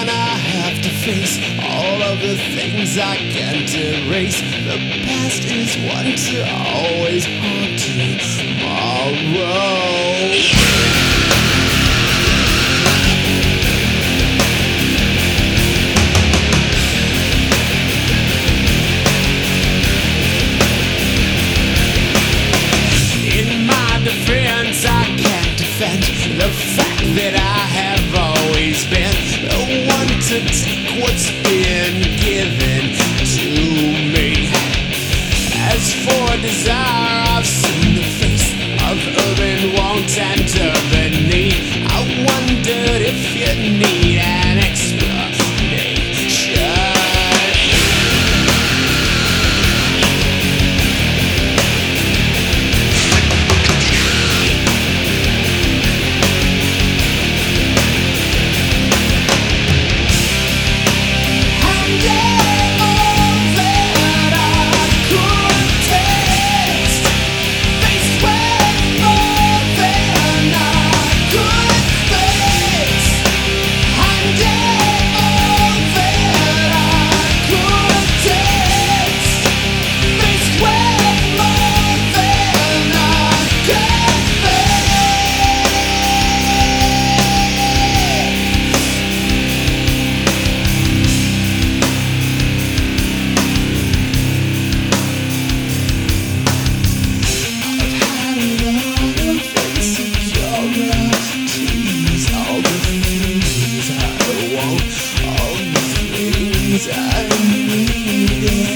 when I have to face all of the things I can't erase. The past is one to always haunt tomorrow. The fact that I have always been the one to take what's been given to me. As for desire, I've seen the face of urban want and urban need. I wondered if you need an explanation. I need it.